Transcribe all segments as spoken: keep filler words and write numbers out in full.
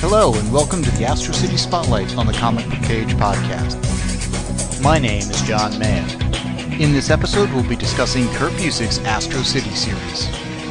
Hello, and welcome to the Astro City Spotlight on the Comic Book Cage podcast. My name is John Mann. In this episode, we'll be discussing Kurt Busiek's Astro City series.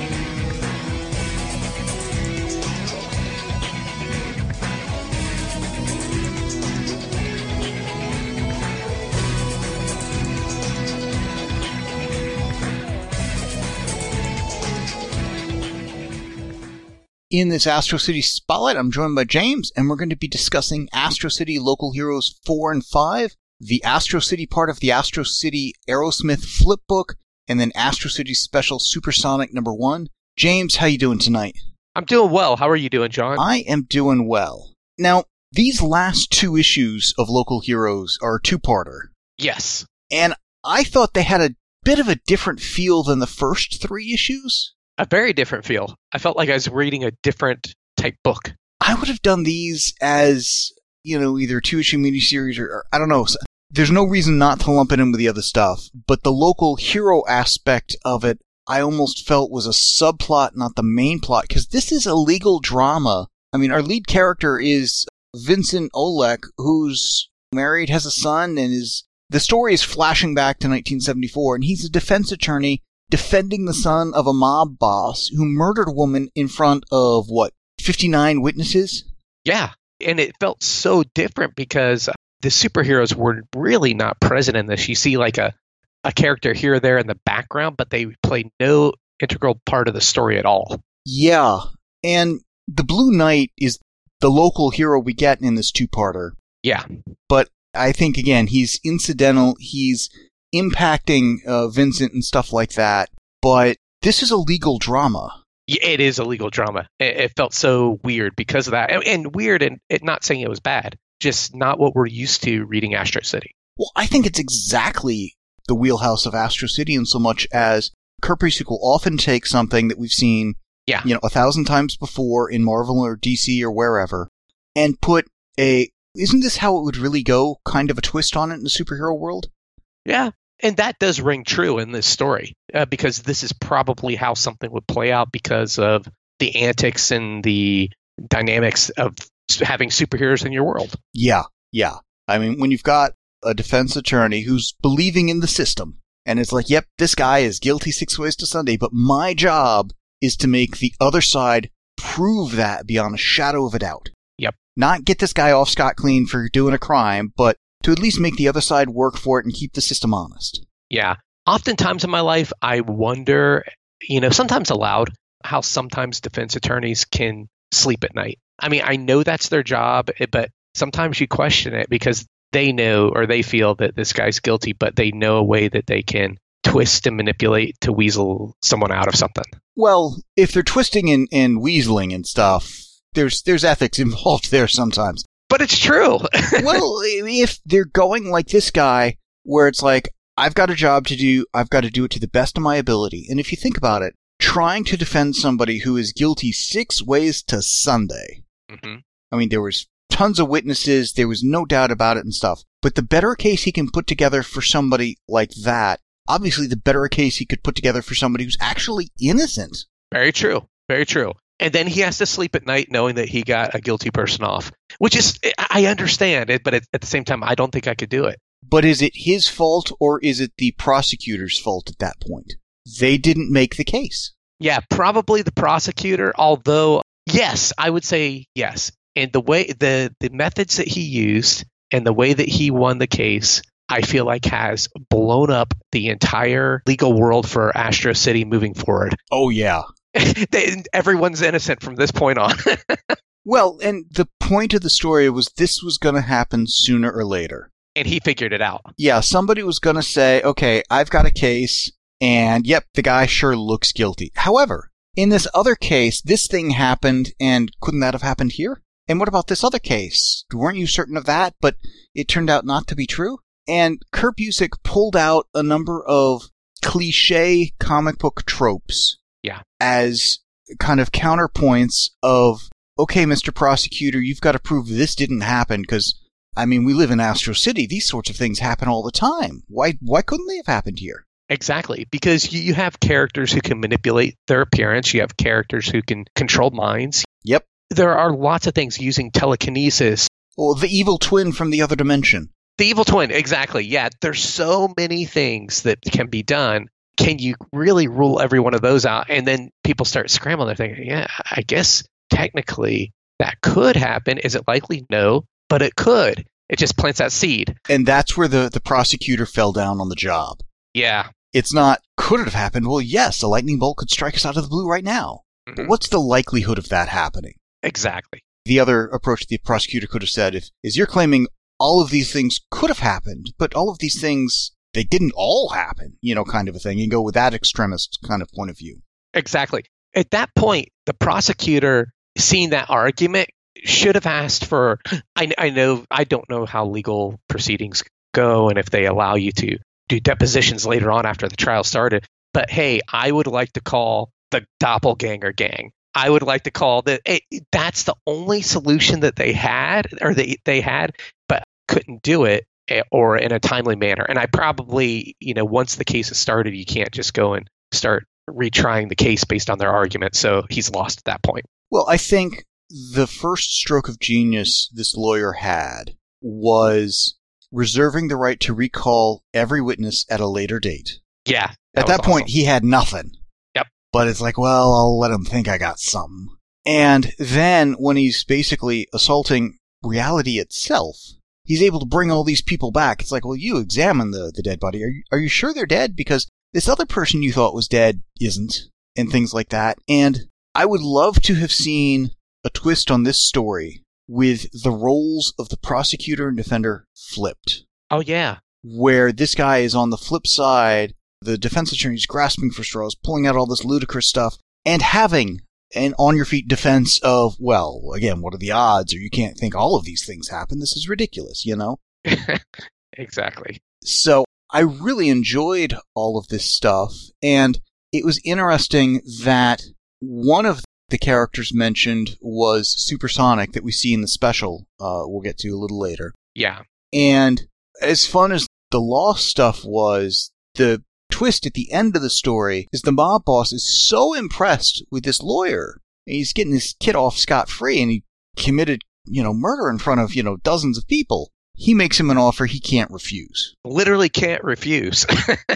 In this Astro City Spotlight, I'm joined by James, and we're going to be discussing Astro City Local Heroes four and five, the Astro City part of the Astro City Aerosmith flipbook, and then Astro City Special Supersonic number one. James, how you doing tonight? I'm doing well. How are you doing, John? I am doing well. Now, these last two issues of Local Heroes are a two-parter. Yes. And I thought they had a bit of a different feel than the first three issues. A very different feel. I felt like I was reading a different type book. I would have done these as, you know, either a two-issue miniseries or, or, I don't know. There's no reason not to lump it in with the other stuff, but the local hero aspect of it, I almost felt was a subplot, not the main plot, because this is a legal drama. I mean, our lead character is Vincent Olek, who's married, has a son, and is... The story is flashing back to nineteen seventy-four, and he's a defense attorney defending the son of a mob boss who murdered a woman in front of, what, fifty-nine witnesses? Yeah, and it felt so different because the superheroes were really not present in this. You see like a, a character here or there in the background, but they play no integral part of the story at all. Yeah, and the Blue Knight is the local hero we get in this two-parter. Yeah. But I think, again, he's incidental, he's impacting uh, Vincent and stuff like that, but this is a legal drama. Yeah, it is a legal drama. It, it felt so weird because of that. And, and weird, and it, not saying it was bad, just not what we're used to reading Astro City. Well, I think it's exactly the wheelhouse of Astro City in so much as Kurt Busiek will often take something that we've seen yeah. you know, a thousand times before in Marvel or D C or wherever, and put a, isn't this how it would really go, kind of a twist on it in the superhero world? Yeah. And that does ring true in this story, uh, because this is probably how something would play out because of the antics and the dynamics of having superheroes in your world. Yeah, yeah. I mean, when you've got a defense attorney who's believing in the system, and it's like, yep, this guy is guilty six ways to Sunday, but my job is to make the other side prove that beyond a shadow of a doubt. Yep. Not get this guy off scot-clean for doing a crime, but to at least make the other side work for it and keep the system honest. Yeah. Oftentimes in my life, I wonder, you know, sometimes aloud, how sometimes defense attorneys can sleep at night. I mean, I know that's their job, but sometimes you question it because they know or they feel that this guy's guilty, but they know a way that they can twist and manipulate to weasel someone out of something. Well, if they're twisting and, and weaseling and stuff, there's there's ethics involved there sometimes. But it's true. Well, if they're going like this guy, where it's like, I've got a job to do, I've got to do it to the best of my ability. And if you think about it, trying to defend somebody who is guilty six ways to Sunday. Mm-hmm. I mean, there was tons of witnesses, there was no doubt about it and stuff. But the better a case he can put together for somebody like that, obviously the better a case he could put together for somebody who's actually innocent. Very true. Very true. And then he has to sleep at night knowing that he got a guilty person off, which is, I understand it, but at, at the same time, I don't think I could do it. But is it his fault or is it the prosecutor's fault at that point? They didn't make the case. Yeah, probably the prosecutor, although, yes, I would say yes. And the way, the, the methods that he used and the way that he won the case, I feel like has blown up the entire legal world for Astro City moving forward. Oh, yeah. they, everyone's innocent from this point on. Well, and the point of the story was this was going to happen sooner or later. And he figured it out. Yeah, somebody was going to say, okay, I've got a case, and yep, the guy sure looks guilty. However, in this other case, this thing happened, and couldn't that have happened here? And what about this other case? Weren't you certain of that, but it turned out not to be true? And Kurt Busiek pulled out a number of cliche comic book tropes. Yeah. As kind of counterpoints of, okay, Mister Prosecutor, you've got to prove this didn't happen because, I mean, we live in Astro City. These sorts of things happen all the time. Why why couldn't they have happened here? Exactly, because you, you have characters who can manipulate their appearance. You have characters who can control minds. Yep. there are lots of things using telekinesis. Well, the evil twin from the other dimension. The evil twin, exactly. Yeah, there's so many things that can be done. Can you really rule every one of those out? And then people start scrambling. They're thinking, yeah, I guess technically that could happen. Is it likely? No, but it could. It just plants that seed. And that's where the, the prosecutor fell down on the job. Yeah. It's not, could it have happened? Well, yes, a lightning bolt could strike us out of the blue right now. Mm-hmm. But what's the likelihood of that happening? Exactly. The other approach the prosecutor could have said if, is you're claiming all of these things could have happened, but all of these things, they didn't all happen, you know, kind of a thing. You go with that extremist kind of point of view. Exactly. At that point, the prosecutor, seeing that argument, should have asked for, I, I know, I don't know how legal proceedings go and if they allow you to do depositions later on after the trial started, but hey, I would like to call the doppelganger gang. I would like to call that. Hey, that's the only solution that they had, or they, they had, but couldn't do it or in a timely manner. And I probably, you know, once the case is started, you can't just go and start retrying the case based on their argument. So he's lost at that point. Well, I think the first stroke of genius this lawyer had was reserving the right to recall every witness at a later date. Yeah. That at that point, awesome. He had nothing. Yep. But it's like, well, I'll let him think I got something. And then when he's basically assaulting reality itself, he's able to bring all these people back. It's like, well, you examine the, the dead body. Are you, are you sure they're dead? Because this other person you thought was dead isn't, and things like that. And I would love to have seen a twist on this story with the roles of the prosecutor and defender flipped. Oh, yeah. Where this guy is on the flip side, the defense attorney's grasping for straws, pulling out all this ludicrous stuff, and having an on-your-feet defense of, well, again, what are the odds? Or you can't think all of these things happen. This is ridiculous, you know? Exactly. So I really enjoyed all of this stuff, and it was interesting that one of the characters mentioned was Supersonic that we see in the special uh, we'll get to a little later. Yeah. And as fun as the law stuff was, the twist at the end of the story is the mob boss is so impressed with this lawyer. He's getting this kid off scot-free, and he committed, you know, murder in front of, you know, dozens of people. He makes him an offer he can't refuse. Literally can't refuse.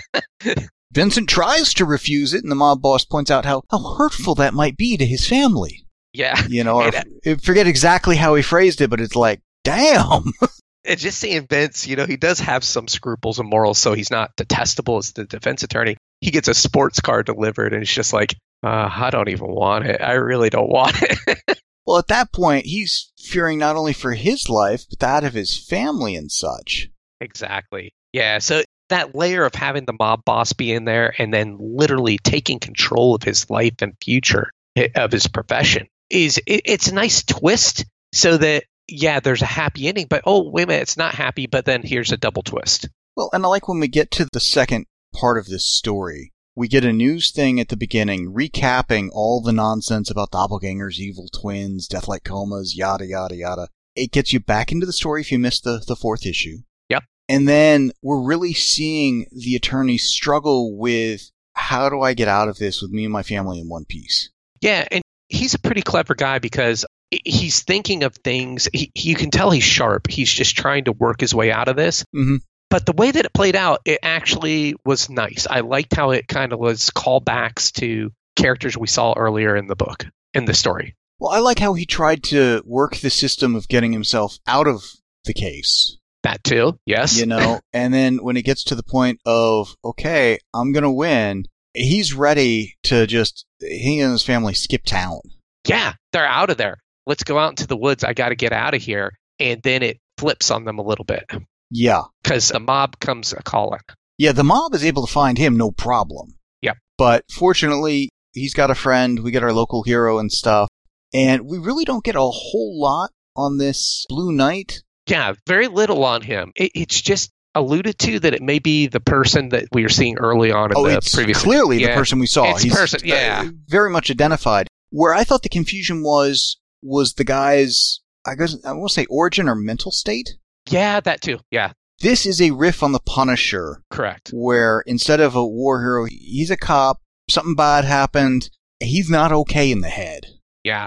Vincent tries to refuse it, and the mob boss points out how, how hurtful that might be to his family. Yeah. You know, or, I forget exactly how he phrased it, but it's like, damn. And just seeing Vince, you know, he does have some scruples and morals, so he's not detestable as the defense attorney. He gets a sports car delivered, and it's just like, uh, I don't even want it. I really don't want it. Well, at that point, he's fearing not only for his life, but that of his family and such. Exactly. Yeah, so that layer of having the mob boss be in there and then literally taking control of his life and future of his profession is it, it's a nice twist so that, yeah, there's a happy ending, but oh, wait a minute, it's not happy, but then here's a double twist. Well, and I like when we get to the second part of this story, we get a news thing at the beginning recapping all the nonsense about doppelgangers, evil twins, death-like comas, yada, yada, yada. It gets you back into the story if you missed the, the fourth issue. Yep. And then we're really seeing the attorney struggle with, how do I get out of this with me and my family in one piece? Yeah, and he's a pretty clever guy because he's thinking of things. He, you can tell he's sharp. He's just trying to work his way out of this. Mm-hmm. But the way that it played out, it actually was nice. I liked how it kind of was callbacks to characters we saw earlier in the book, in the story. Well, I like how he tried to work the system of getting himself out of the case. That too, yes. You know, and then when it gets to the point of, okay, I'm going to win, he's ready to just, he and his family skip town. Yeah, they're out of there. Let's go out into the woods. I got to get out of here. And then it flips on them a little bit. Yeah. Because the mob comes a-calling. Yeah, the mob is able to find him, no problem. Yep. But fortunately, he's got a friend. We get our local hero and stuff. And we really don't get a whole lot on this Blue Knight. Yeah, very little on him. It, it's just alluded to that it may be the person that we were seeing early on in oh, the it's previous. Clearly yeah. the person we saw. It's He's person, yeah. uh, very much identified. Where I thought the confusion was, was the guy's, I guess, I want to say origin or mental state? Yeah, that too. Yeah. This is a riff on the Punisher. Correct. Where instead of a war hero, he's a cop, something bad happened, he's not okay in the head. Yeah.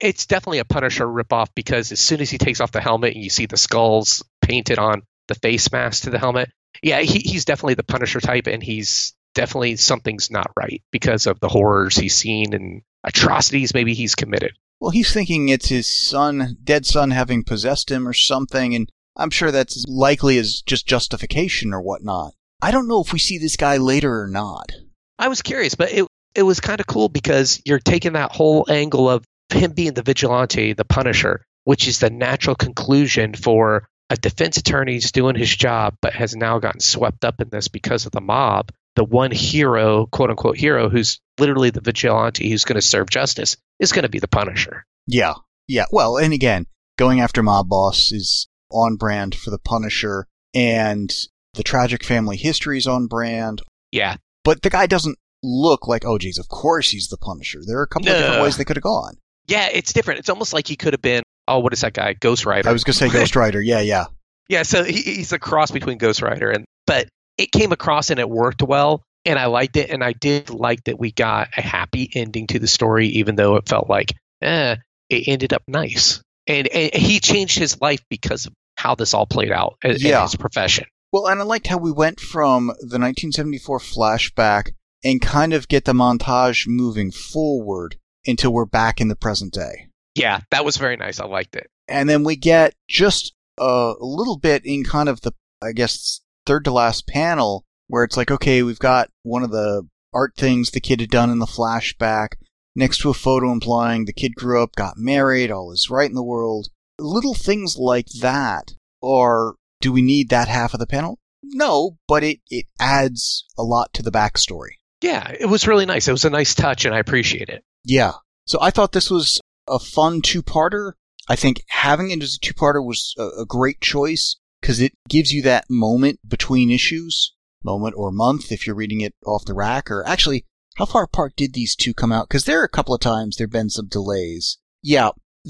it's definitely a Punisher ripoff because as soon as he takes off the helmet and you see the skulls painted on the face mask to the helmet, yeah, he, he's definitely the Punisher type, and he's definitely something's not right because of the horrors he's seen and atrocities maybe he's committed. Well, he's thinking it's his son, dead son, having possessed him or something, and I'm sure that's as likely as just justification or whatnot. I don't know if we see this guy later or not. I was curious, but it it was kind of cool because you're taking that whole angle of him being the vigilante, the Punisher, which is the natural conclusion for a defense attorney who's doing his job but has now gotten swept up in this because of the mob. The one hero, quote unquote hero, who's literally the vigilante who's going to serve justice is going to be the Punisher. Yeah, yeah. Well, and again, going after mob boss is on brand for the Punisher, and the tragic family history is on brand. Yeah. But the guy doesn't look like, oh, geez, of course he's the Punisher. There are a couple no. of different ways they could have gone. Yeah, it's different. It's almost like he could have been, oh, what is that guy? Ghost Rider. I was going to say Ghost Rider. Yeah, yeah. Yeah, so he, he's a cross between Ghost Rider, and but it came across and it worked well, and I liked it, and I did like that we got a happy ending to the story, even though it felt like, eh, it ended up nice. And, and he changed his life because of how this all played out in, yeah. in his profession. Well, and I liked how we went from the nineteen seventy-four flashback and kind of get the montage moving forward until we're back in the present day. Yeah, that was very nice. I liked it. And then we get just a little bit in kind of the, I guess, third to last panel where it's like, okay, we've got one of the art things the kid had done in the flashback next to a photo implying the kid grew up, got married, all is right in the world. Little things like that are, do we need that half of the panel? No, but it, it adds a lot to the backstory. Yeah, it was really nice. It was a nice touch, and I appreciate it. Yeah. So I thought this was a fun two-parter. I think having it as a two-parter was a, a great choice because it gives you that moment between issues, moment or month if you're reading it off the rack. Or actually, how far apart did these two come out? Because there are a couple of times there have been some delays. Yeah,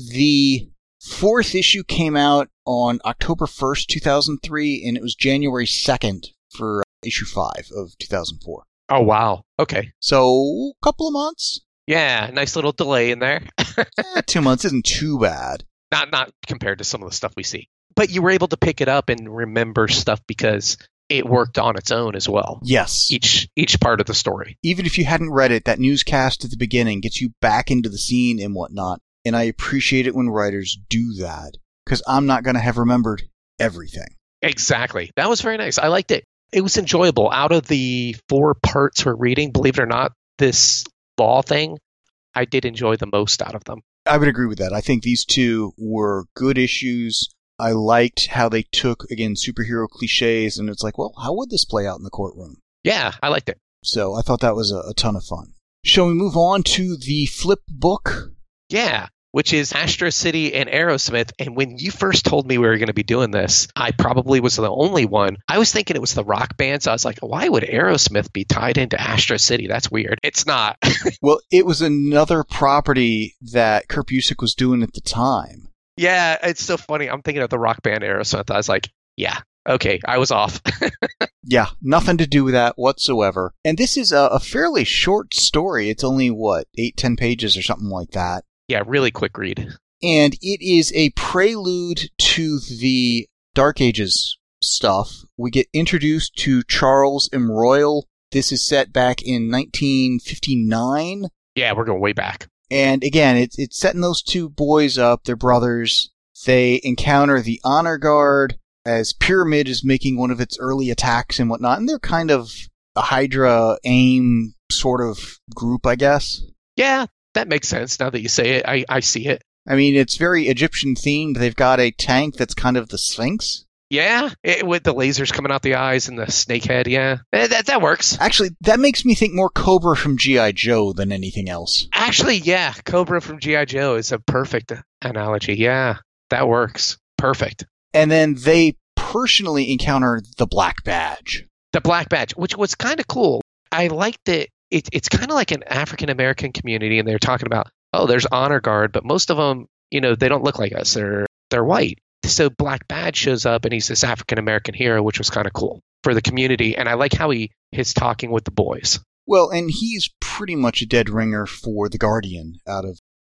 the fourth issue came out on October first, two thousand three, and it was January second for issue five of two thousand four. Oh, wow. Okay. So, a couple of months. Yeah, nice little delay in there. eh, two months isn't too bad. Not not compared to some of the stuff we see. But you were able to pick it up and remember stuff because it worked on its own as well. Yes. Each each part of the story. Even if you hadn't read it, that newscast at the beginning gets you back into the scene and whatnot. And I appreciate it when writers do that because I'm not going to have remembered everything. Exactly. That was very nice. I liked it. It was enjoyable. Out of the four parts we're reading, believe it or not, this law thing, I did enjoy the most out of them. I would agree with that. I think these two were good issues. I liked how they took, again, superhero cliches, and it's like, well, how would this play out in the courtroom? Yeah, I liked it. So I thought that was a, a ton of fun. Shall we move on to the flip book? Yeah, which is Astro City and Aerosmith. And when you first told me we were going to be doing this, I probably was the only one. I was thinking it was the rock band, so I was like, why would Aerosmith be tied into Astro City? That's weird. It's not. Well, it was another property that Kurt Busiek was doing at the time. Yeah, it's so funny. I'm thinking of the rock band Aerosmith. I was like, yeah, okay, I was off. Yeah, nothing to do with that whatsoever. And this is a, a fairly short story. It's only, what, eight, ten pages or something like that. Yeah, really quick read. And it is a prelude to the Dark Ages stuff. We get introduced to Charles M. Royal. This is set back in nineteen fifty-nine. Yeah, we're going way back. And again, it's it's setting those two boys up. They're brothers. They encounter the Honor Guard as Pyramid is making one of its early attacks and whatnot. And they're kind of a Hydra AIM sort of group, I guess. Yeah, that makes sense. Now that you say it, I, I see it. I mean, it's very Egyptian themed. They've got a tank that's kind of the Sphinx. Yeah, it, with the lasers coming out the eyes and the snake head, yeah. Eh, That, that works. Actually, that makes me think more Cobra from G I. Joe than anything else. Actually, yeah, Cobra from G I. Joe is a perfect analogy. Yeah, that works. Perfect. And then they personally encounter the Black Badge. The Black Badge, which was kind of cool. I liked it. it it's kind of like an African-American community, and they're talking about, oh, there's Honor Guard, but most of them, you know, they don't look like us. They're they're white. So Black Badge shows up, and he's this African-American hero, which was kind of cool for the community. And I like how he is talking with the boys. Well, and he's pretty much a dead ringer for the Guardian out of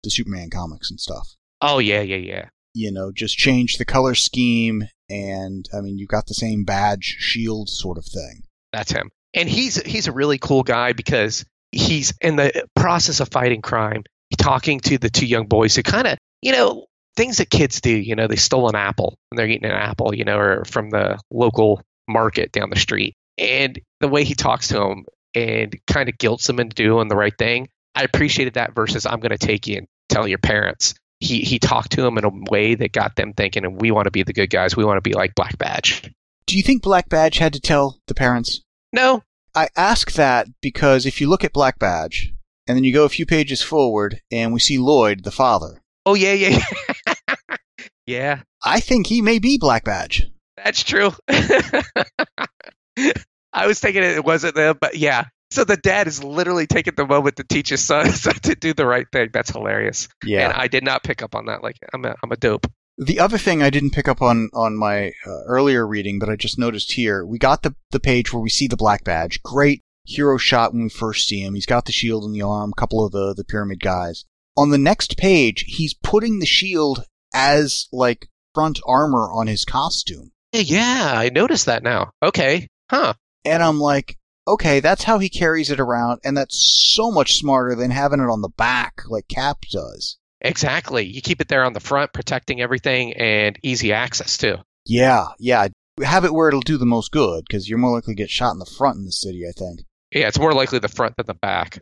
the Superman comics and stuff. Oh, yeah, yeah, yeah. You know, just change the color scheme, and, I mean, you've got the same badge, shield sort of thing. That's him. And he's he's a really cool guy because he's in the process of fighting crime, talking to the two young boys who kind of, you know, things that kids do. You know, they stole an apple, and they're eating an apple, you know, or from the local market down the street. And the way he talks to them and kind of guilts them into doing the right thing, I appreciated that versus I'm going to take you and tell your parents. He he talked to them in a way that got them thinking, and we want to be the good guys. We want to be like Black Badge. Do you think Black Badge had to tell the parents? No. I ask that because if you look at Black Badge, and then you go a few pages forward, and we see Lloyd, the father. Oh, yeah, yeah, yeah. Yeah. I think he may be Black Badge. That's true. I was thinking it wasn't them, but yeah. So the dad is literally taking the moment to teach his son to do the right thing. That's hilarious. Yeah. And I did not pick up on that. Like, I'm a, I'm a dope. The other thing I didn't pick up on on my uh, earlier reading, but I just noticed here, we got the, the page where we see the Black Badge. Great hero shot when we first see him. He's got the shield in the arm, a couple of the, the pyramid guys. On the next page, he's putting the shield as, like, front armor on his costume. Yeah, I noticed that now. Okay. Huh. And I'm like, okay, that's how he carries it around, and that's so much smarter than having it on the back like Cap does. Exactly. You keep it there on the front, protecting everything, and easy access, too. Yeah, yeah. Have it where it'll do the most good, because you're more likely to get shot in the front in the city, I think. Yeah, it's more likely the front than the back.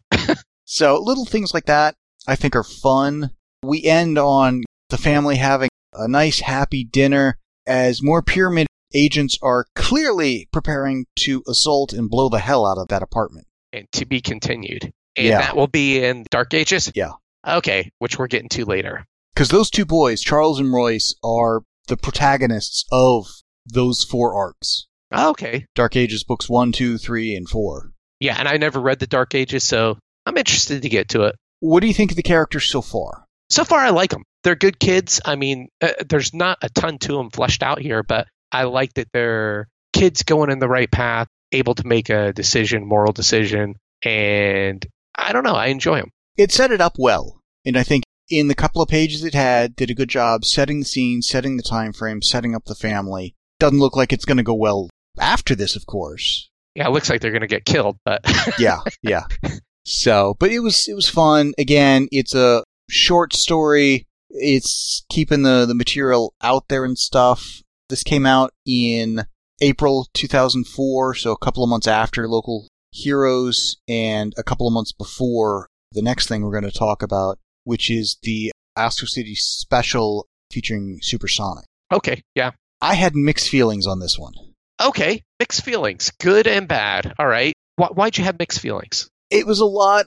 So, little things like that, I think, are fun. We end on the family having a nice, happy dinner as more pyramid agents are clearly preparing to assault and blow the hell out of that apartment. And to be continued. And Yeah. that will be in Dark Ages? Yeah. Okay, which we're getting to later. Because those two boys, Charles and Royce, are the protagonists of those four arcs. Okay. Dark Ages books one, two, three, and four. Yeah, and I never read the Dark Ages, so I'm interested to get to it. What do you think of the characters so far? So far, I like them. They're good kids. I mean, uh, there's not a ton to them fleshed out here, but I like that they're kids going in the right path, able to make a decision, moral decision, and I don't know, I enjoy them. It set it up well, and I think in the couple of pages it had, did a good job setting the scene, setting the time frame, setting up the family. Doesn't look like it's going to go well after this, of course. Yeah, it looks like they're going to get killed, but yeah, yeah. So, but it was it was fun. Again, it's a short story. It's keeping the, the material out there and stuff. This came out in April two thousand four, so a couple of months after Local Heroes and a couple of months before the next thing we're going to talk about, which is the Astro City special featuring Supersonic. Okay, yeah. I had mixed feelings on this one. Okay, mixed feelings, good and bad. All right. Why, why'd you have mixed feelings? It was a lot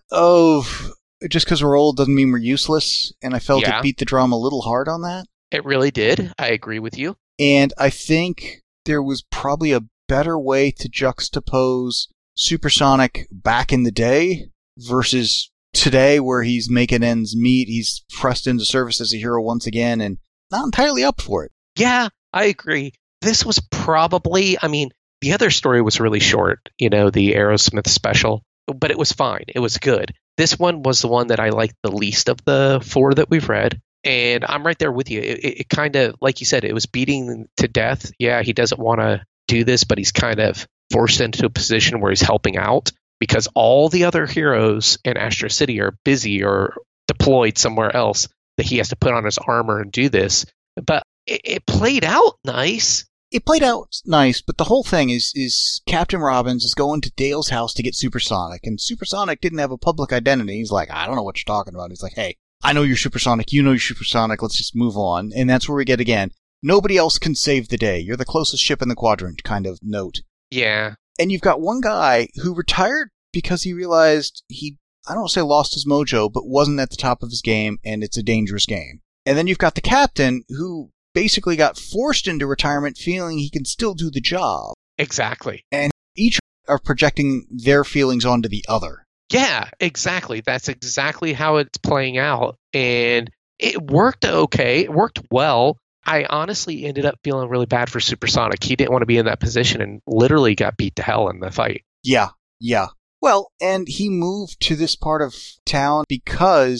of just because we're old doesn't mean we're useless, and I felt Yeah. it beat the drum a little hard on that. It really did. I agree with you. And I think there was probably a better way to juxtapose Supersonic back in the day versus today, where he's making ends meet. He's pressed into service as a hero once again and not entirely up for it. Yeah, I agree. This was probably, I mean, the other story was really short, you know, the Aerosmith special, but it was fine. It was good. This one was the one that I liked the least of the four that we've read. And I'm right there with you. It, it, it kind of, like you said, it was beating to death. Yeah, he doesn't want to do this, but he's kind of forced into a position where he's helping out because all the other heroes in Astro City are busy or deployed somewhere else that he has to put on his armor and do this. But it, it played out nice. It played out nice, but the whole thing is is Captain Robbins is going to Dale's house to get Supersonic, and Supersonic didn't have a public identity. He's like, I don't know what you're talking about. He's like, hey, I know you're Supersonic, you know you're Supersonic, let's just move on. And that's where we get again, nobody else can save the day. You're the closest ship in the quadrant kind of note. Yeah. And you've got one guy who retired because he realized he, I don't want to say lost his mojo, but wasn't at the top of his game, and it's a dangerous game. And then you've got the captain who basically got forced into retirement feeling he can still do the job. Exactly. And each are projecting their feelings onto the other. Yeah, exactly. That's exactly how it's playing out. And it worked okay. It worked well. I honestly ended up feeling really bad for Supersonic. He didn't want to be in that position and literally got beat to hell in the fight. Yeah, yeah. Well, and he moved to this part of town because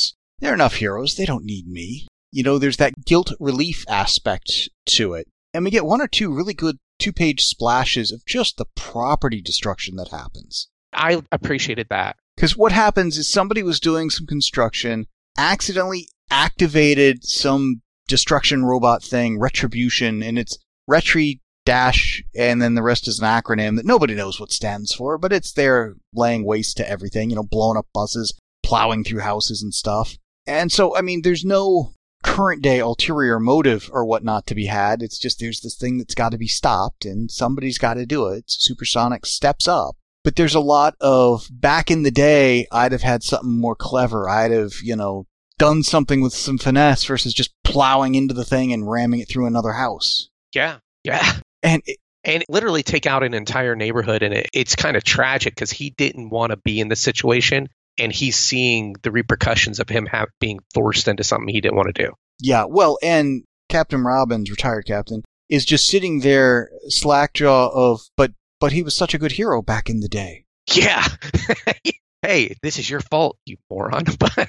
There are enough heroes. They don't need me. You know, there's that guilt relief aspect to it. And we get one or two really good two-page splashes of just the property destruction that happens. I appreciated that. Because what happens is somebody was doing some construction, accidentally activated some destruction robot thing, Retribution, and it's Retri dash, and then the rest is an acronym that nobody knows what stands for, but it's there laying waste to everything, you know, blowing up buses, plowing through houses and stuff. And so, I mean, there's no current day ulterior motive or whatnot to be had. It's just there's this thing that's got to be stopped, and somebody's got to do it. Supersonic steps up. But there's a lot of, back in the day, I'd have had something more clever. I'd have, you know, done something with some finesse versus just plowing into the thing and ramming it through another house. Yeah, yeah. And it, and literally take out an entire neighborhood. And it, it's kind of tragic because he didn't want to be in this situation. And he's seeing the repercussions of him have, being forced into something he didn't want to do. Yeah, well, and Captain Robbins, retired captain, is just sitting there slackjaw of, but but he was such a good hero back in the day. Yeah. Hey, this is your fault, you moron.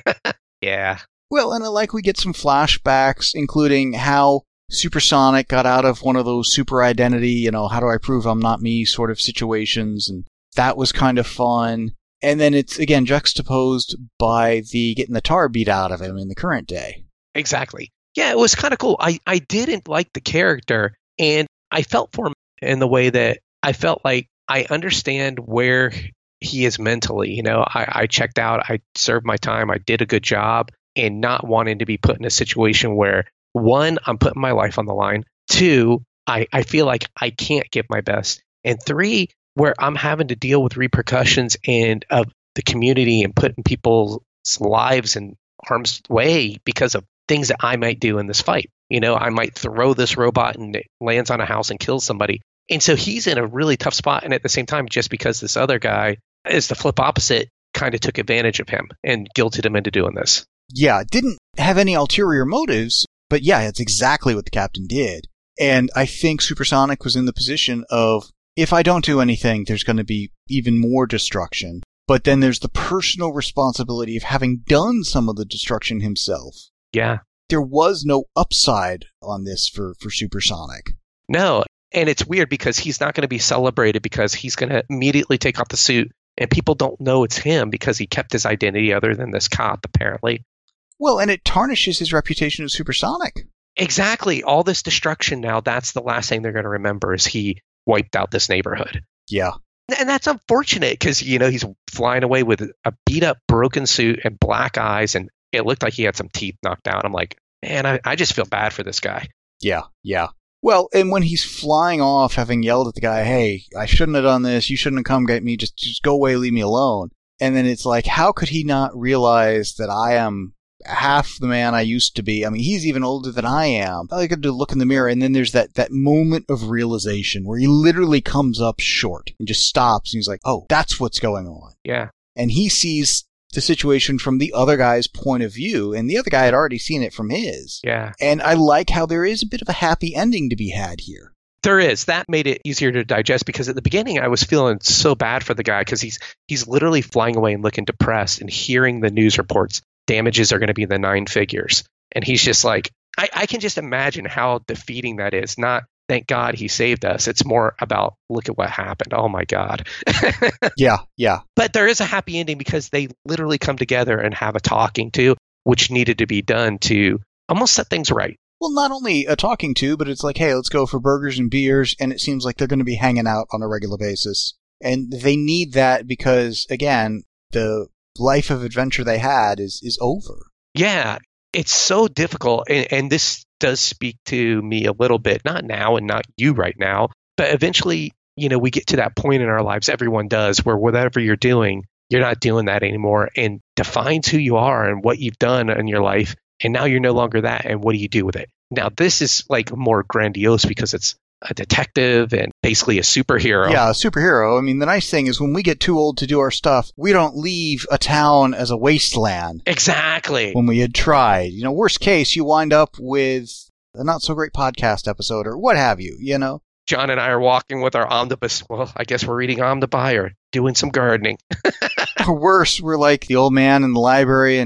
Yeah. Well, and I like we get some flashbacks, including how Supersonic got out of one of those super identity, you know, how do I prove I'm not me sort of situations, and that was kind of fun. And then it's, again, juxtaposed by the getting the tar beat out of him in the current day. Exactly. Yeah, it was kind of cool. I, I didn't like the character, and I felt for him in the way that I felt like I understand where he is mentally. You know, I, I checked out, I served my time, I did a good job, and not wanting to be put in a situation where, one, I'm putting my life on the line. Two, I, I feel like I can't give my best. And three, where I'm having to deal with repercussions and of the community and putting people's lives in harm's way because of things that I might do in this fight. You know, I might throw this robot and it lands on a house and kills somebody. And so he's in a really tough spot. And at the same time, just because this other guy is the flip opposite, kind of took advantage of him and guilted him into doing this. Yeah, didn't have any ulterior motives, but yeah, it's exactly what the captain did. And I think Supersonic was in the position of, if I don't do anything, there's going to be even more destruction. But then there's the personal responsibility of having done some of the destruction himself. Yeah. There was no upside on this for, for Supersonic. No. And it's weird because he's not going to be celebrated because he's going to immediately take off the suit and people don't know it's him because he kept his identity other than this cop, apparently. Well, and it tarnishes his reputation as Supersonic. Exactly. All this destruction now, that's the last thing they're going to remember is he wiped out this neighborhood. Yeah. And that's unfortunate because, you know, he's flying away with a beat up, broken suit and black eyes. And it looked like he had some teeth knocked out. I'm like, man, I, I just feel bad for this guy. Yeah, yeah. Well, and when he's flying off, having yelled at the guy, hey, I shouldn't have done this. You shouldn't have come get me. Just, just go away. Leave me alone. And then it's like, how could he not realize that I am half the man I used to be? I mean, he's even older than I am. All I got to do is look in the mirror, and then there's that, that moment of realization where he literally comes up short and just stops, and he's like, oh, that's what's going on. Yeah. And he sees the situation from the other guy's point of view, and the other guy had already seen it from his. Yeah. And I like how there is a bit of a happy ending to be had here. There is. That made it easier to digest because at the beginning I was feeling so bad for the guy because he's he's literally flying away and looking depressed and hearing the news reports. Damages are going to be in the nine figures. And he's just like, I, I can just imagine how defeating that is. Not, thank God he saved us. It's more about, look at what happened. Oh, my God. Yeah, yeah. But there is a happy ending because they literally come together and have a talking to, which needed to be done to almost set things right. Well, not only a talking to, but it's like, hey, let's go for burgers and beers. And it seems like they're going to be hanging out on a regular basis. And they need that because, again, the life of adventure they had is, is over. Yeah, it's so difficult. And, and this does speak to me a little bit, not now and not you right now, but eventually, you know, we get to that point in our lives, everyone does, where whatever you're doing, you're not doing that anymore and defines who you are and what you've done in your life. And now you're no longer that. And what do you do with it? Now, this is like more grandiose because it's a detective and basically a superhero. Yeah, a superhero. I mean, the nice thing is when we get too old to do our stuff, we don't leave a town as a wasteland. Exactly. When we had tried. You know, worst case, you wind up with a not so great podcast episode or what have you, you know? John and I are walking with our omnibus. Well, I guess we're reading Omnibus or doing some gardening. Or worse, we're like the old man in the library and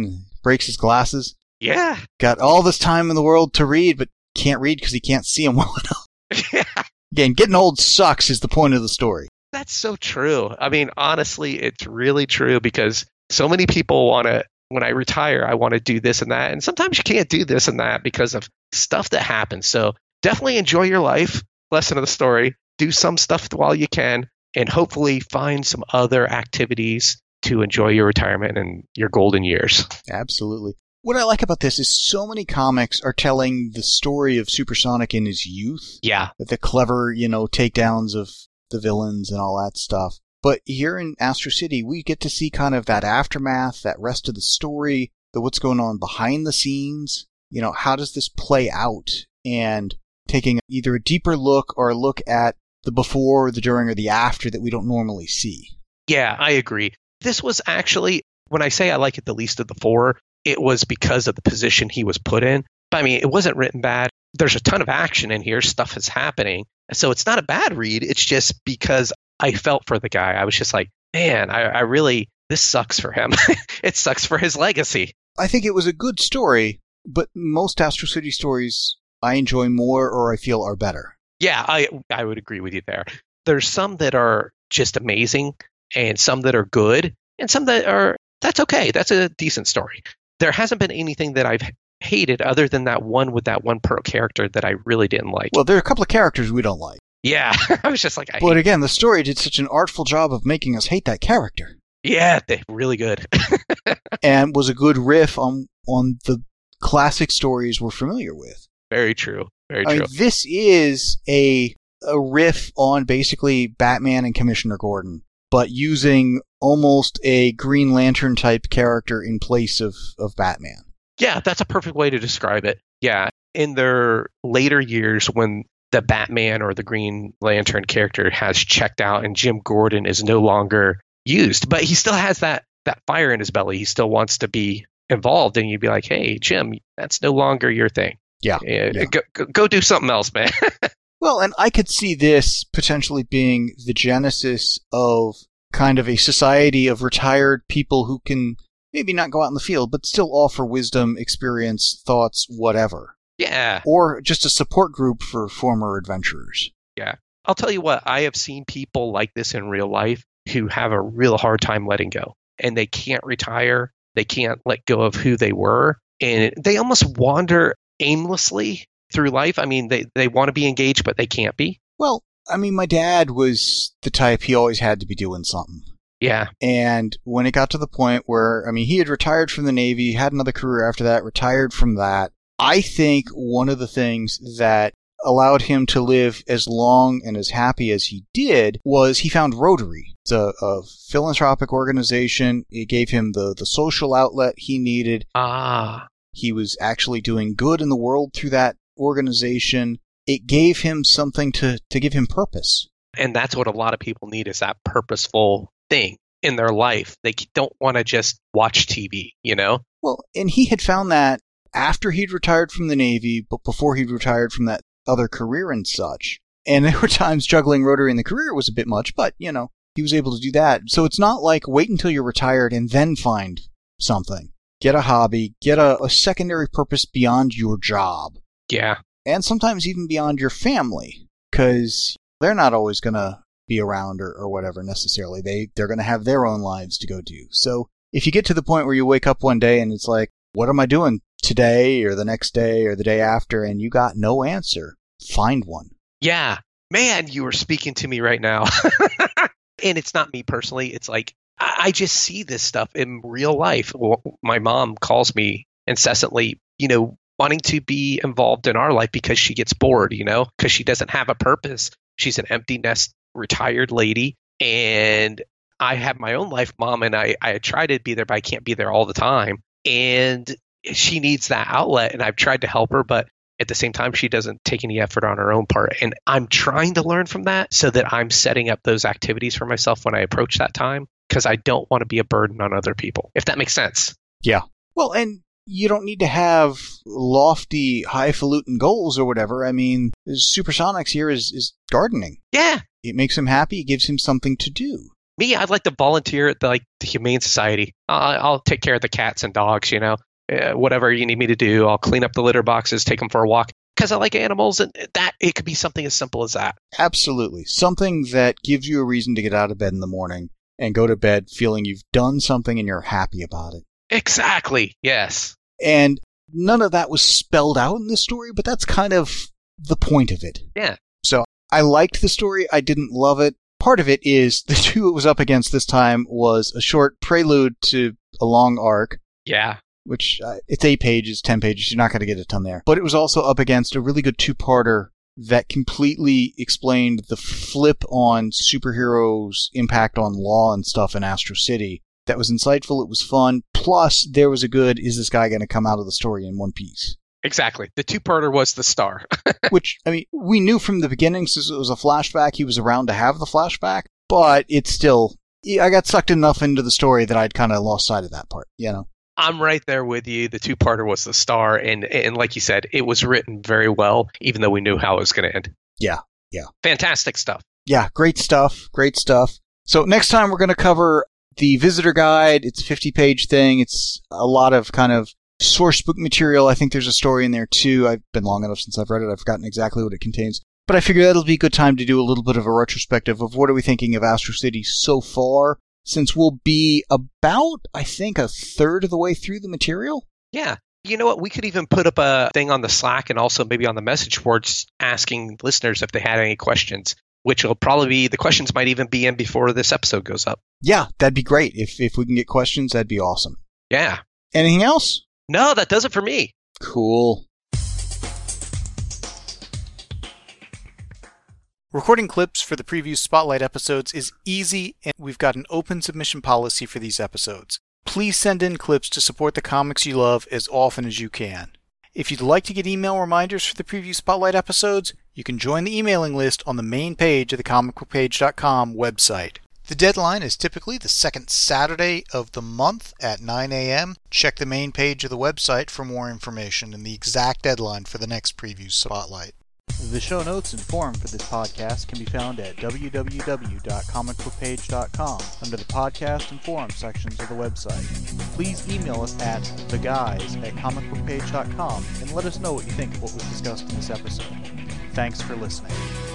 breaks his glasses. Yeah. Got all this time in the world to read, but can't read because he can't see them well enough. Yeah. Again, getting old sucks is the point of the story. That's so true. I mean, honestly, it's really true because so many people want to, when I retire, I want to do this and that. And sometimes you can't do this and that because of stuff that happens. So definitely enjoy your life. Lesson of the story. Do some stuff while you can and hopefully find some other activities to enjoy your retirement and your golden years. Absolutely. What I like about this is so many comics are telling the story of Supersonic in his youth. Yeah. The clever, you know, takedowns of the villains and all that stuff. But here in Astro City, we get to see kind of that aftermath, that rest of the story, the what's going on behind the scenes. You know, how does this play out? And taking either a deeper look or a look at the before, the during, or the after that we don't normally see. Yeah, I agree. This was actually, when I say I like it the least of the four, it was because of the position he was put in. I mean, it wasn't written bad. There's a ton of action in here. Stuff is happening. So it's not a bad read. It's just because I felt for the guy. I was just like, man, I, I really, this sucks for him. It sucks for his legacy. I think it was a good story, but most Astro City stories I enjoy more or I feel are better. Yeah, I I would agree with you there. There's some that are just amazing and some that are good and some that are, that's okay. That's a decent story. There hasn't been anything that I've hated other than that one with that one Pearl character that I really didn't like. Well, there are a couple of characters we don't like. Yeah, I was just like, I But hate again, the story did such an artful job of making us hate that character. Yeah, they really good. And was a good riff on on the classic stories we're familiar with. Very true. Very I true. mean, this is a a riff on basically Batman and Commissioner Gordon, but using almost a Green Lantern type character in place of, of Batman. Yeah, that's a perfect way to describe it. Yeah, in their later years when the Batman or the Green Lantern character has checked out and Jim Gordon is no longer used, but he still has that that fire in his belly. He still wants to be involved, and you'd be like, hey, Jim, that's no longer your thing. Yeah. Yeah, yeah. Go, go, go do something else, man. Well, and I could see this potentially being the genesis of kind of a society of retired people who can maybe not go out in the field, but still offer wisdom, experience, thoughts, whatever. Yeah. Or just a support group for former adventurers. Yeah. I'll tell you what, I have seen people like this in real life who have a real hard time letting go. And they can't retire. They can't let go of who they were. And they almost wander aimlessly through life. I mean, they, they want to be engaged, but they can't be. Well, I mean, my dad was the type, he always had to be doing something. Yeah. And when it got to the point where, I mean, he had retired from the Navy, had another career after that, retired from that. I think one of the things that allowed him to live as long and as happy as he did was he found Rotary. It's a, a philanthropic organization. It gave him the, the social outlet he needed. Ah. He was actually doing good in the world through that organization. It gave him something to, to give him purpose. And that's what a lot of people need, is that purposeful thing in their life. They don't want to just watch T V, you know? Well, and he had found that after he'd retired from the Navy, but before he'd retired from that other career and such. And there were times juggling Rotary and the career was a bit much, but, you know, he was able to do that. So it's not like wait until you're retired and then find something. Get a hobby, get a, a secondary purpose beyond your job. Yeah. And sometimes even beyond your family, because they're not always going to be around or, or whatever necessarily. They, they're going to have their own lives to go do. So if you get to the point where you wake up one day and it's like, what am I doing today or the next day or the day after, and you got no answer, find one. Yeah. Man, you are speaking to me right now. And it's not me personally. It's like, I just see this stuff in real life. My mom calls me incessantly, you know, wanting to be involved in our life because she gets bored, you know, because she doesn't have a purpose. She's an empty nest retired lady. And I have my own life, Mom, and I, I try to be there, but I can't be there all the time. And she needs that outlet. And I've tried to help her, but at the same time, she doesn't take any effort on her own part. And I'm trying to learn from that so that I'm setting up those activities for myself when I approach that time, because I don't want to be a burden on other people, if that makes sense. Yeah. Well, and you don't need to have lofty, highfalutin goals or whatever. I mean, Supersonics here is, is gardening. Yeah. It makes him happy. It gives him something to do. Me, I'd like to volunteer at the, like, the Humane Society. I'll, I'll take care of the cats and dogs, you know. uh, whatever you need me to do. I'll clean up the litter boxes, take them for a walk because I like animals, and that it could be something as simple as that. Absolutely. Something that gives you a reason to get out of bed in the morning and go to bed feeling you've done something and you're happy about it. Exactly. Yes. And none of that was spelled out in this story, but that's kind of the point of it. Yeah. So I liked the story. I didn't love it. Part of it is the two it was up against this time was a short prelude to a long arc. Yeah. Which uh, it's eight pages, ten pages. You're not going to get a ton there. But it was also up against a really good two-parter that completely explained the flip on superheroes' impact on law and stuff in Astro City. That was insightful. It was fun. Plus, there was a good, is this guy going to come out of the story in one piece? Exactly. The two-parter was the star. Which, I mean, we knew from the beginning, since it was a flashback, he was around to have the flashback. But it's still, I got sucked enough into the story that I'd kind of lost sight of that part, you know? I'm right there with you. The two-parter was the star, and and like you said, it was written very well, even though we knew how it was going to end. Yeah, yeah. Fantastic stuff. Yeah, great stuff, great stuff. So next time we're going to cover the Visitor Guide. It's a fifty-page thing. It's a lot of kind of source book material. I think there's a story in there, too. I've been long enough since I've read it. I've forgotten exactly what it contains. But I figure that'll be a good time to do a little bit of a retrospective of what are we thinking of Astro City so far, since we'll be about, I think, a third of the way through the material. Yeah. You know what? We could even put up a thing on the Slack and also maybe on the message boards asking listeners if they had any questions, which will probably be, the questions might even be in before this episode goes up. Yeah, that'd be great. If if we can get questions, that'd be awesome. Yeah. Anything else? No, that does it for me. Cool. Recording clips for the Preview Spotlight episodes is easy, and we've got an open submission policy for these episodes. Please send in clips to support the comics you love as often as you can. If you'd like to get email reminders for the Preview Spotlight episodes, you can join the emailing list on the main page of the comic book page dot com website. The deadline is typically the second Saturday of the month at nine a.m. Check the main page of the website for more information and the exact deadline for the next Preview Spotlight. The show notes and forum for this podcast can be found at w w w dot comic book page dot com under the podcast and forum sections of the website. Please email us at the guys at comic book page dot com and let us know what you think of what was discussed in this episode. Thanks for listening.